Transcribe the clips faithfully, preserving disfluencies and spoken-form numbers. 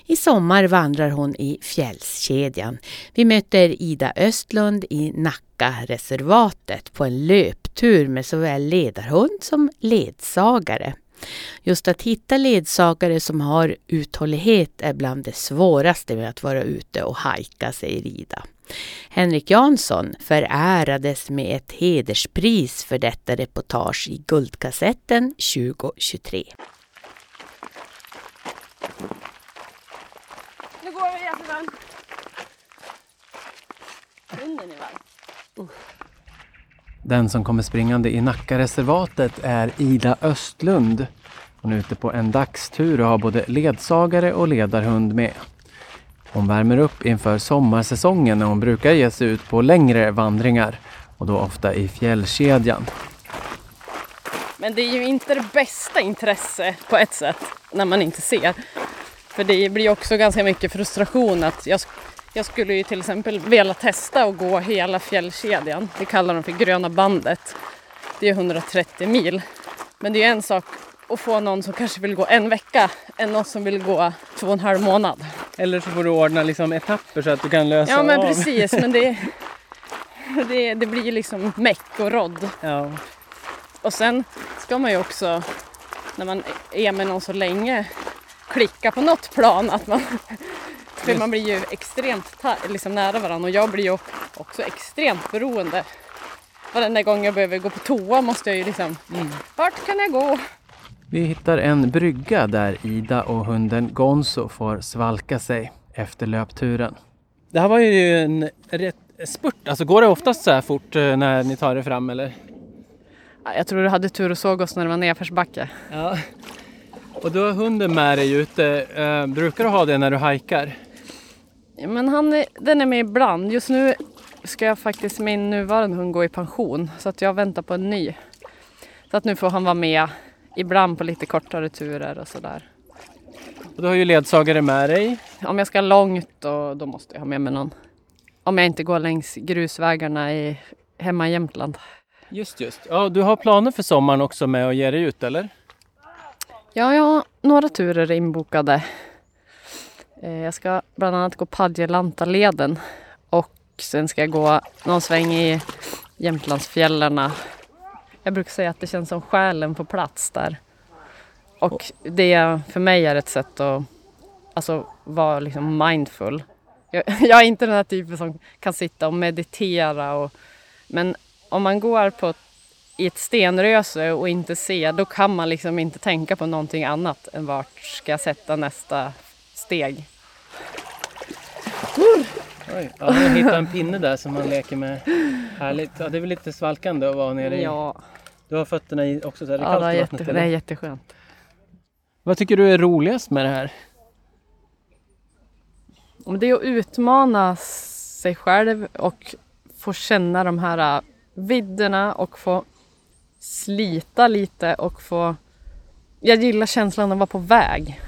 I sommar vandrar hon i fjällskedjan. Vi möter Ida Östlund i Nacka-reservatet på en löptur med såväl ledarhund som ledsagare. Just att hitta ledsagare som har uthållighet är bland det svåraste med att vara ute och hajka, säger Ida. Henrik Jansson förärades med ett hederspris för detta reportage i Guldkassetten tjugo tjugotre. Nu går vi igen. Hunden är väl. Den som kommer springande i Nacka-reservatet är Ida Östlund. Hon är ute på en dagstur och har både ledsagare och ledarhund med. Hon värmer upp inför sommarsäsongen när hon brukar ge sig ut på längre vandringar och då ofta i fjällkedjan. Men det är ju inte det bästa intresse på ett sätt när man inte ser. För det blir också ganska mycket frustration att jag, jag skulle ju till exempel vilja testa att gå hela fjällkedjan. Det kallar de för gröna bandet. Det är hundratrettio mil. Men det är en sak att få någon som kanske vill gå en vecka än någon som vill gå två och en halv månad. Eller så får du ordna liksom etapper så att du kan lösa Ja men av. precis, men det, det, det blir liksom meck och rodd. Ja. Och sen ska man ju också, när man är med någon så länge, klicka på något plan. Att man, för man blir ju extremt liksom nära varandra och jag blir ju också extremt beroende. Varenda gång jag behöver gå på toa måste jag ju liksom, mm. vart kan jag gå? Vi hittar en brygga där Ida och hunden Gonzo får svalka sig efter löpturen. Det här var ju en rätt spurt. Alltså går det oftast så här fort när ni tar det fram eller? Jag tror du hade tur och såg oss när det var nedförsbacke. Ja. Och du har hunden med dig ute. Uh, brukar du ha det när du hajkar? Ja, men han är, den är med ibland. Just nu ska jag faktiskt min nuvarande hund gå i pension. Så att jag väntar på en ny. Så att nu får han vara med ibland på lite kortare turer och sådär. Och du har ju ledsagare med dig. Om jag ska långt och då måste jag ha med mig någon. Om jag inte går längs grusvägarna i, hemma i Jämtland. Just just. Ja, du har planer för sommaren också med att ge dig ut eller? Ja, jag har några turer inbokade. Jag ska bland annat gå Padjelantaleden och sen ska jag gå någon sväng i Jämtlandsfjällarna. Jag brukar säga att det känns som själen på plats där. Och det för mig är ett sätt att alltså, vara liksom mindful. Jag, jag är inte den här typen som kan sitta och meditera. Och, men om man går på i ett stenröse och inte ser, då kan man liksom inte tänka på någonting annat än vart ska jag sätta nästa steg. Oj, ja, jag hittade en pinne där som man leker med. Härligt. Ja, det är väl lite svalkande att vara nere i. Ja. Du har fötterna i också så här, det är Ja, kallt det är, i jätte, vattnet, det är jätteskönt. Vad tycker du är roligast med det här? Det är att utmana sig själv och få känna de här vidderna och få slita lite och få... Jag gillar känslan att vara på väg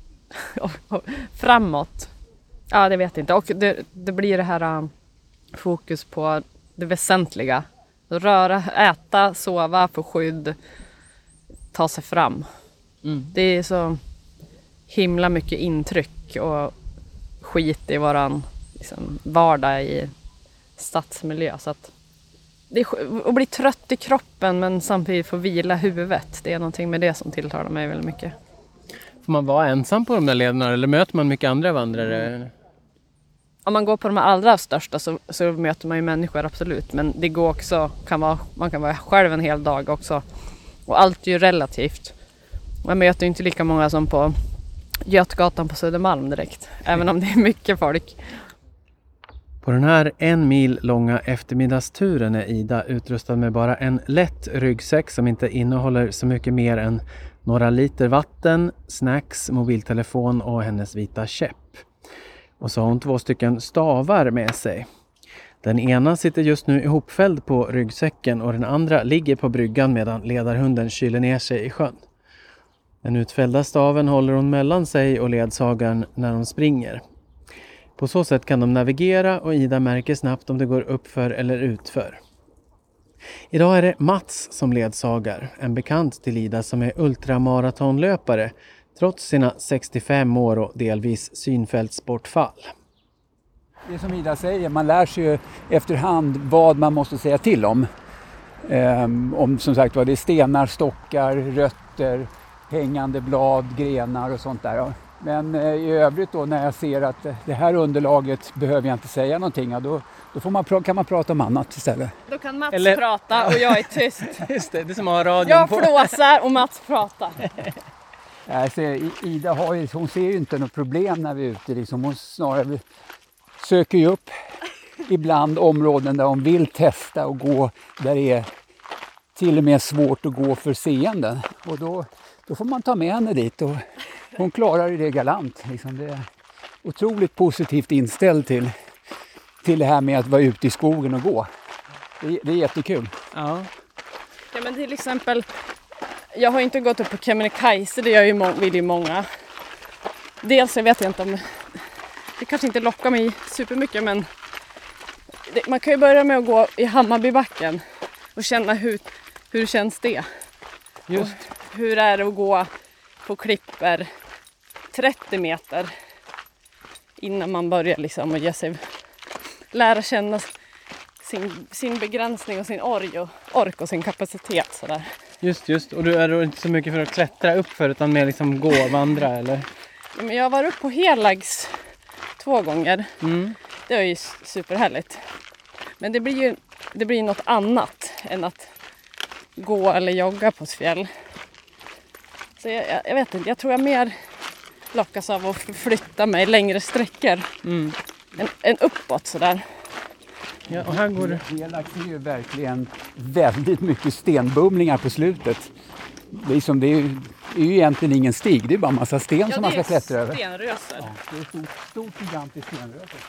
framåt. Ja, det vet jag inte. Och det, det blir det här fokus på det väsentliga. Röra, äta, sova, få skydd, ta sig fram. Mm. Det är så himla mycket intryck och skit i våran liksom, vardag i stadsmiljö. Så att det är att bli trött i kroppen men samtidigt få vila huvudet. Det är någonting med det som tilltalar mig väldigt mycket. Får man vara ensam på de där lederna eller möter man mycket andra vandrare? Om man går på de allra största så, så möter man ju människor absolut. Men det går också, kan vara, man kan vara själv en hel dag också. Och allt är ju relativt. Man möter ju inte lika många som på Götgatan på Södermalm direkt. Även om det är mycket folk. På den här en mil långa eftermiddagsturen är Ida utrustad med bara en lätt ryggsäck som inte innehåller så mycket mer än några liter vatten, snacks, mobiltelefon och hennes vita käpp. Och så har hon två stycken stavar med sig. Den ena sitter just nu ihopfälld på ryggsäcken och den andra ligger på bryggan medan ledarhunden kyler ner sig i sjön. Den utfällda staven håller hon mellan sig och ledsagaren när de springer. På så sätt kan de navigera och Ida märker snabbt om det går uppför eller utför. Idag är det Mats som ledsagar, en bekant till Ida som är ultramaratonlöpare, trots sina sextiofem år och delvis synfältsbortfall. Det är som Ida säger, man lär sig ju efterhand vad man måste säga till om. Um, om som sagt vad det är stenar, stockar, rötter, hängande blad, grenar och sånt där. Men uh, i övrigt då när jag ser att uh, det här underlaget behöver jag inte säga någonting, ja, då, då får man pra- kan man prata om annat istället. Då kan Mats Eller... prata och jag är tyst. Just det, det är som att ha radion jag på. flåsar och Mats pratar. Alltså, Ida har ju, hon ser ju inte något problem när vi är ute. Liksom. Hon snarare söker ju upp ibland områden där hon vill testa och gå där det är till och med svårt att gå för seende. Och då, då får man ta med henne dit och hon klarar det galant. Liksom. Det är otroligt positivt inställd till, till det här med att vara ute i skogen och gå. Det, det är jättekul. Ja. Ja, men till exempel, jag har inte gått upp på Kebnekaise, det gör ju må- vill ju många. Dels så vet jag inte om, det kanske inte lockar mig supermycket, men det, man kan ju börja med att gå i Hammarbybacken och känna hur, hur känns det. Just. Och hur är det att gå på klipper trettio meter innan man börjar liksom och ge sig, lära känna sin, sin begränsning och sin ork och, ork och sin kapacitet sådär. Just, just. Och du är då inte så mycket för att klättra upp för utan mer liksom gå och vandra, eller? Ja, men jag har varit upp på Helags två gånger. Mm. Det är ju superhärligt. Men det blir ju det blir något annat än att gå eller jogga på ett fjäll. Så jag, jag, jag vet inte, jag tror jag mer lockas av att flytta mig längre sträckor Mm. än, än uppåt sådär. Ja, och här går det. Helags är ju verkligen väldigt mycket stenbumlingar på slutet. Det är, som, det är, ju, det är ju egentligen ingen stig, det är bara en massa sten som man ska klättra över. Stenröser. Ja, det är ett stort, stort gigantiskt stenröse.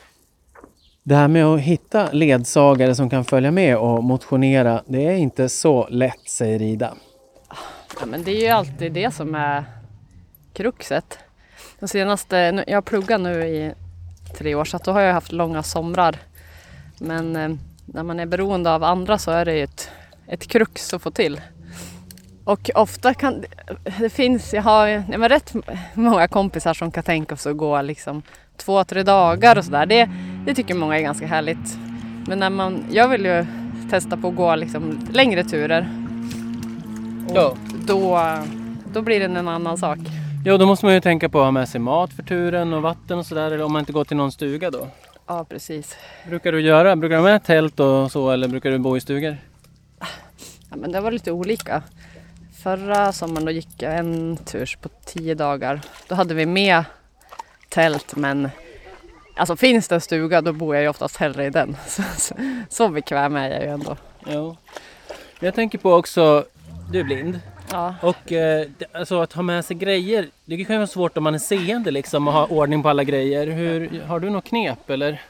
Det här med att hitta ledsagare som kan följa med och motionera, det är inte så lätt, säger Ida. Ja, men det är ju alltid det som är kruxet. Den senaste, jag pluggar nu i tre år så att då har jag haft långa somrar. Men eh, när man är beroende av andra så är det ju ett, ett krux att få till. Och ofta kan det finns, jag har ja, men rätt många kompisar som kan tänka sig att gå liksom två, tre dagar och sådär. Det, det tycker många är ganska härligt. Men när man, jag vill ju testa på att gå liksom längre turer. Och Ja. då, då blir det en annan sak. Jo, då måste man ju tänka på att ha med sig mat för turen och vatten och sådär. Eller om man inte går till någon stuga då. Ja, precis. Brukar du göra? Brukar du ha med tält och så, eller brukar du bo i stugor? Ja, men det var lite olika. Förra sommaren då gick jag en tur på tio dagar. Då hade vi med tält, men alltså finns det en stuga då bor jag ju oftast hellre i den. Så, så, så bekväm är jag ju ändå. Jo. Jag tänker på också, du är blind. Ja. Och eh, det- alltså att ha med sig grejer, det kan ju vara svårt om man är seende liksom och ha ordning på alla grejer. Hur, har du något knep eller?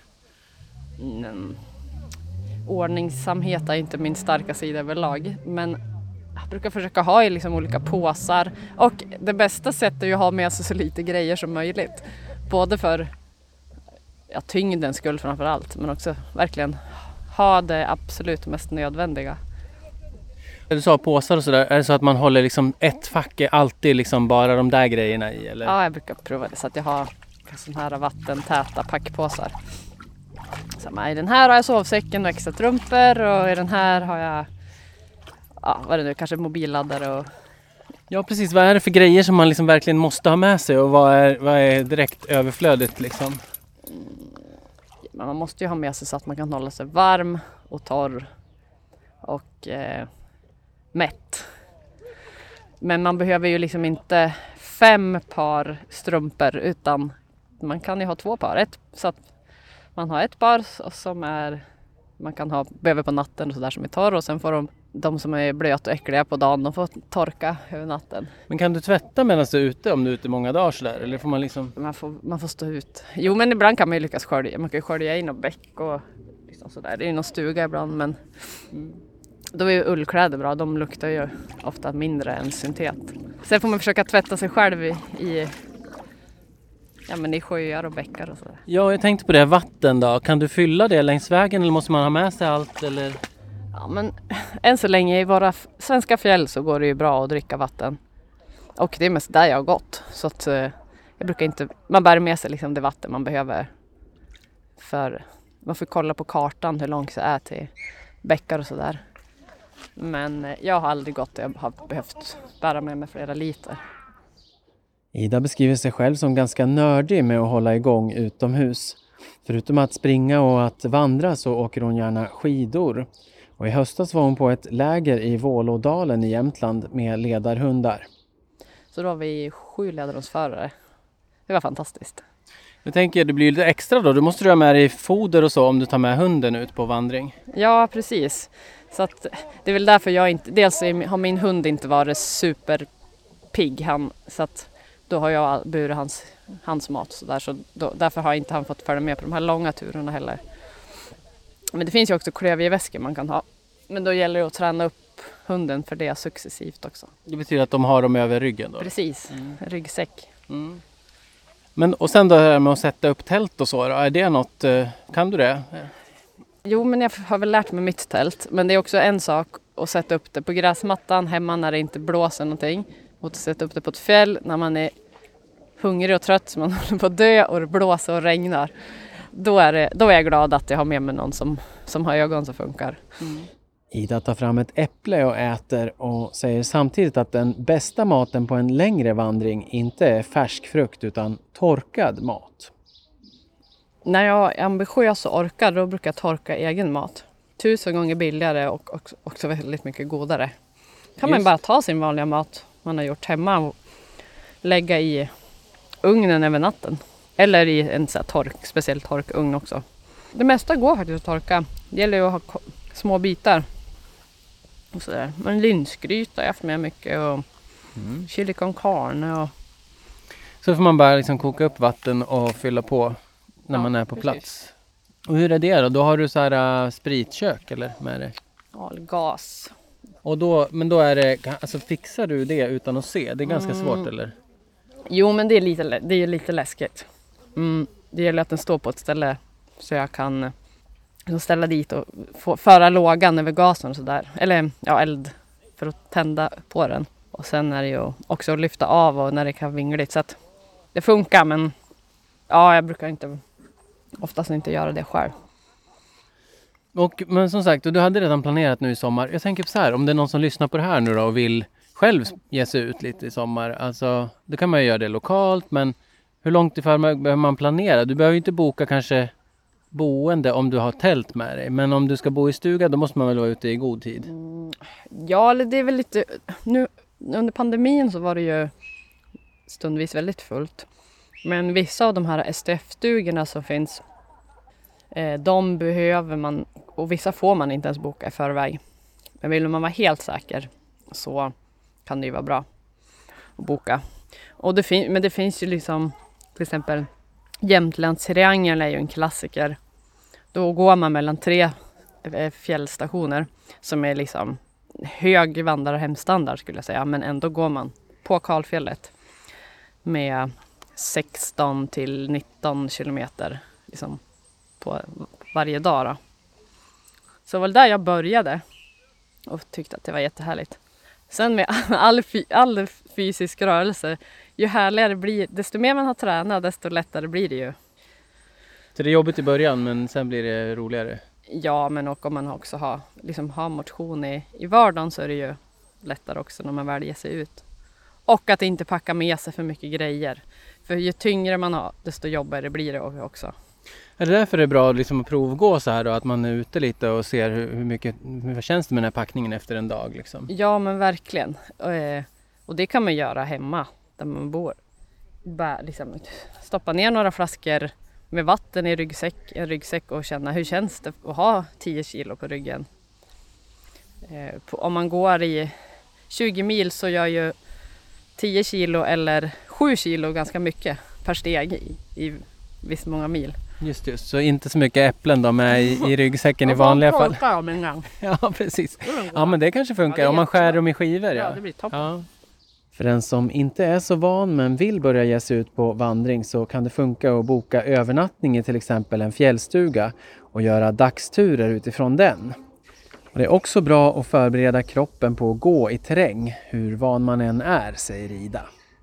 Mm. Ordningsamhet är inte min starka sida överlag, men jag brukar försöka ha i liksom olika påsar. Och det bästa sättet är ju att ha med sig så lite grejer som möjligt. Både för ja, tyngdens skull framför allt, men också verkligen ha det absolut mest nödvändiga. Du sa påsar och sådär, är det så att man håller liksom ett fack är alltid liksom bara de där grejerna i eller? Ja, jag brukar prova det så att jag har sådana här vattentäta packpåsar. Så i den här har jag sovsäcken och extra strumpor och i den här har jag ja, vad är det nu, kanske mobilladdare och Ja precis, vad är det för grejer som man liksom verkligen måste ha med sig och vad är, vad är direkt överflödigt liksom? men man måste ju ha med sig så att man kan hålla sig varm och torr och eh, mätt. Men man behöver ju liksom inte fem par strumpor utan man kan ju ha två par. Ett, så att man har ett par som är man kan ha behöver på natten och så där som är torr och sen får de de som är blöta och äckliga på dagen de får torka över natten. Men kan du tvätta medan du är ute om du är ute många dagar sådär? Eller får man liksom... Man får, man får stå ut. Jo, men ibland kan man ju lyckas skölja. Man kan ju skölja in och bäck och liksom sådär. Det är ju någon stuga ibland, men då är ju ullkläder bra. De luktar ju ofta mindre än syntet. Sen får man försöka tvätta sig själv i, i, ja, men i sjöar och bäckar och sådär. Ja, jag tänkte på det. Vatten då. Kan du fylla det längs vägen eller måste man ha med sig allt? Eller? Ja, men än så länge i våra f- svenska fjäll så går det ju bra att dricka vatten. Och det är mest där jag har gått. Så att eh, jag brukar inte, man bär med sig liksom det vatten man behöver. För man får kolla på kartan hur långt det är till bäckar och sådär. Men eh, jag har aldrig gått och jag har behövt bära med mig flera liter. Ida beskriver sig själv som ganska nördig med att hålla igång utomhus. Förutom att springa och att vandra så åker hon gärna skidor. Och i höstas var hon på ett läger i Vålådalen i Jämtland med ledarhundar. Så då var vi sju ledarhundsförare. Det var fantastiskt. Jag tänker det blir lite extra då. Du måste du ha med dig foder och så om du tar med hunden ut på vandring. Ja, precis. Så att det är väl därför jag inte... Dels har min hund inte varit superpigg. Han, så att då har jag burit hans, hans mat. Så där, så då, därför har inte han fått följa med på de här långa turerna heller. Men det finns ju också klövjeväskor man kan ha. Men då gäller det att träna upp hunden för det successivt också. Det betyder att de har dem över ryggen då? Precis, mm. ryggsäck. Mm. Men och sen då här med att sätta upp tält och så då, är det något, kan du det? Jo, men jag har väl lärt mig mitt tält. Men det är också en sak att sätta upp det på gräsmattan hemma när det inte blåser någonting. Och att sätta upp det på ett fjäll när man är hungrig och trött, så man håller på att dö och det blåser och regnar. Då är, det, då är jag glad att jag har med mig någon som, som har ögon som funkar. Mm. Ida tar fram ett äpple och äter och säger samtidigt att den bästa maten på en längre vandring inte är färsk frukt utan torkad mat. När jag är ambitiös och orkar, då brukar jag torka egen mat. Tusen gånger billigare och också, också väldigt mycket godare. Kan man bara ta sin vanliga mat man har gjort hemma och lägga i ugnen över natten. Eller i en så här tork, speciell torkugn också. Det mesta går faktiskt att torka. Det gäller ju att ha små bitar. Och så där. Men linsgryta har jag haft med mycket. Och mm. chili con carne. Och... Så får man bara liksom koka upp vatten och fylla på när ja, man är på precis. Plats. Och hur är det då? Då har du så här uh, spritkök eller med dig? Ja, gas. Och då, men då är det, alltså fixar du det utan att se? Det är ganska mm. svårt eller? Jo, men det är lite, det är lite läskigt. Mm, det gäller att den står på ett ställe så jag kan ställa dit och få, föra lågan över gasen och sådär. Eller ja, eld för att tända på den. Och sen är det ju också att lyfta av och när det kan vingligt. Så att det funkar, men ja, jag brukar inte oftast inte göra det själv. Och, men som sagt, du hade redan planerat nu i sommar. Jag tänker på så här, om det är någon som lyssnar på det här nu då och vill själv ge sig ut lite i sommar. Alltså, då kan man ju göra det lokalt, men hur långt ifrån behöver man planera? Du behöver ju inte boka kanske boende om du har tält med dig. Men om du ska bo i stuga, då måste man väl vara ute i god tid? Mm, ja, det är väl lite... Nu, under pandemin så var det ju stundvis väldigt fullt. Men vissa av de här S D F-stugorna som finns, eh, de behöver man... Och vissa får man inte ens boka i förväg. Men vill man vara helt säker så kan det ju vara bra att boka. Och det fin- men det finns ju liksom, till exempel Jämtlandstriangeln är ju en klassiker. Då går man mellan tre fjällstationer som är liksom hög vandrar- och hemstandard skulle jag säga. Men ändå går man på Kalfjället med sexton till nitton kilometer liksom på varje dag då. Så det var där jag började och tyckte att det var jättehärligt. Sen med all, all fysisk rörelse, ju härligare blir, desto mer man har tränat, desto lättare blir det ju. Så det är jobbigt i början, men sen blir det roligare? Ja, men och om man också har, liksom har motion i, i vardagen så är det ju lättare också när man väl ger sig ut. Och att inte packa med sig för mycket grejer. För ju tyngre man har, desto jobbigare blir det också. Är det därför det är bra liksom att provgå så här då? Att man är ute lite och ser hur, hur mycket hur känns det med den här packningen efter en dag? Liksom? Ja, men verkligen. Och, och det kan man göra hemma där man bor. Bara liksom stoppa ner några flaskor med vatten i ryggsäck, en ryggsäck och känna hur känns det att ha tio kilo på ryggen. Eh, på, om man går i tjugo mil så gör ju tio kilo eller sju kilo ganska mycket per steg i, i visst många mil. Just just, så inte så mycket äpplen då med i, i ryggsäcken i vanliga fall. En gång. Ja, precis. Ja, men det kanske funkar ja, det om man skär dem i skivor. Ja, ja det blir toppen. Ja. För den som inte är så van men vill börja ge sig ut på vandring så kan det funka att boka övernattning i till exempel en fjällstuga och göra dagsturer utifrån den. Och Det är också bra att förbereda kroppen på att gå i terräng, hur van man än är, säger Ida.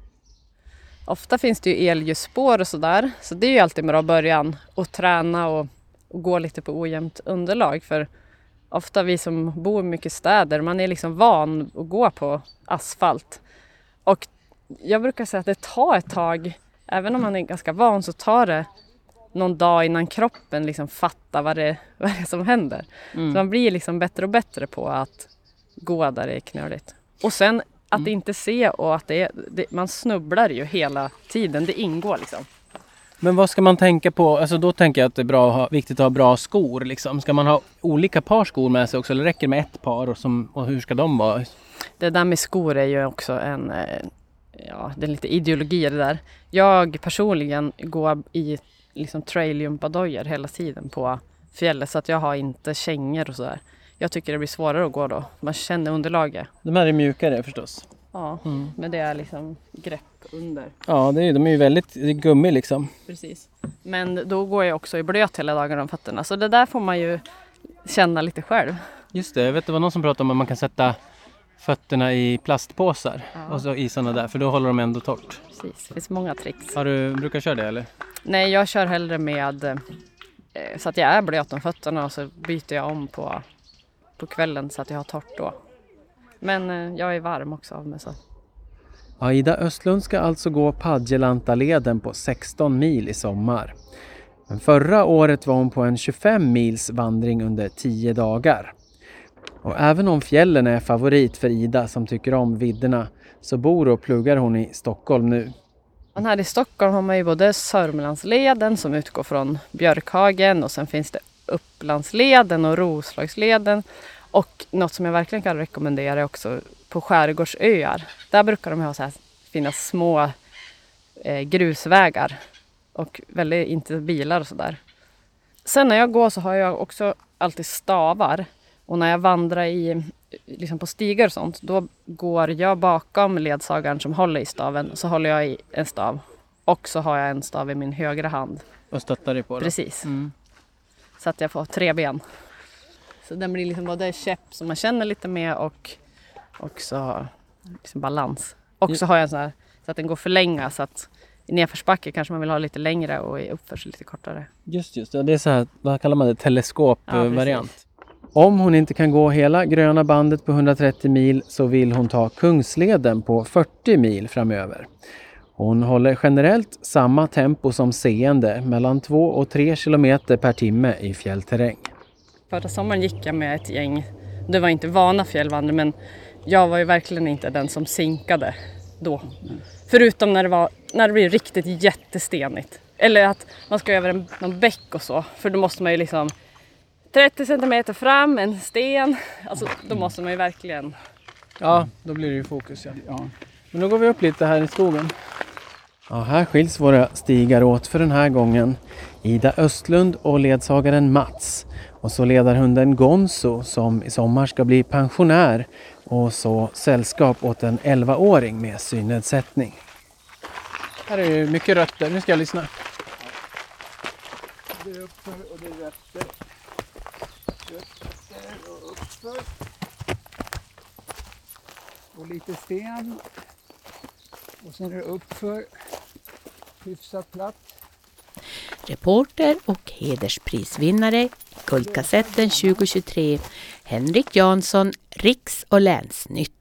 Ofta finns det ju elljusspår och sådär, så det är ju alltid en bra början att träna och, och gå lite på ojämnt underlag. För ofta vi som bor mycket i städer, man är liksom van att gå på asfalt. Och jag brukar säga att det tar ett tag, även om man är ganska van så tar det någon dag innan kroppen liksom fattar vad det, vad det är som händer. Mm. Så man blir liksom bättre och bättre på att gå där det är knöligt. Och sen att mm. inte se och att det är, det, man snubblar ju hela tiden, det ingår liksom. Men vad ska man tänka på? Alltså då tänker jag att det är bra att ha, viktigt att ha bra skor liksom. Ska man ha olika par skor med sig också eller räcker det med ett par och, som, och hur ska de vara? Det där med skor är ju också en, ja, det är lite ideologi det där. Jag personligen går i liksom trailgympadojor hela tiden på fjället så att jag har inte kängor och sådär. Jag tycker det blir svårare att gå då. Man känner underlaget. De här är mjukare förstås. Ja, mm. men det är liksom grepp under. Ja, det är, de är ju väldigt det är gummi liksom. Precis. Men då går jag också i blöt hela dagen om fötterna. Så det där får man ju känna lite själv. Just det, jag vet det var någon som pratade om att man kan sätta fötterna i plastpåsar. Ja. Och så i sådana där, för då håller de ändå torrt. Precis, det finns många tricks. Har du, brukar köra det eller? Nej, jag kör hellre med eh, så att jag är blöt om fötterna och så byter jag om på, på kvällen så att jag har torrt då. Men eh, jag är varm också av mig så. Ja, Ida Östlund ska alltså gå Padjelantaleden på sexton mil i sommar. Men förra året var hon på en tjugofem mils vandring under tio dagar. Och även om fjällen är favorit för Ida som tycker om vidderna så bor och pluggar hon i Stockholm nu. Men här i Stockholm har man ju både Sörmlandsleden som utgår från Björkhagen och sen finns det Upplandsleden och Roslagsleden. Och något som jag verkligen kan rekommendera är också på skärgårdsöar. Där brukar de ha så här finnas små eh, grusvägar och väldigt inte bilar och sådär. Sen när jag går så har jag också alltid stavar. Och när jag vandrar i, liksom på stigar och sånt, då går jag bakom ledsagaren som håller i staven. Så håller jag i en stav. Och så har jag en stav i min högra hand. Och stöttar dig på det? Precis. Mm. Så att jag får tre ben. Så den blir liksom både käpp som man känner lite med och också liksom balans. Och så har jag en sån här så att den går för länge så att i nedförsbacke kanske man vill ha lite längre och i uppförsel lite kortare. Just just, ja, det är så här, vad kallar man det, teleskopvariant. Ja, om hon inte kan gå hela gröna bandet på hundratrettio mil så vill hon ta Kungsleden på fyrtio mil framöver. Hon håller generellt samma tempo som seende, mellan två och tre kilometer per timme i fjällterräng. Förra sommaren gick jag med ett gäng, det var inte vana fjällvandrare men jag var ju verkligen inte den som sinkade då. Mm. Förutom när det, var, när det blir riktigt jättestenigt. Eller att man ska över en, någon bäck och så, för då måste man ju liksom trettio centimeter fram, en sten. Alltså då måste man ju verkligen... Ja, då blir det ju fokus. Ja. Ja. Men då går vi upp lite här i skogen. Ja, här skiljs våra stigar åt för den här gången. Ida Östlund och ledsagaren Mats. Och så ledarhunden Gonzo som i sommar ska bli pensionär. Och så sällskap åt en elvaåring med synnedsättning. Här är ju mycket rötter. Nu ska jag lyssna. Det är uppför och det är rötter. Rötter och uppför. Och lite sten. Och sen är det uppför. Hyfsat platt. Reporter och hedersprisvinnare i Guldkassetten tjugo tjugotre Henrik Jansson, Riks- och länsnytt.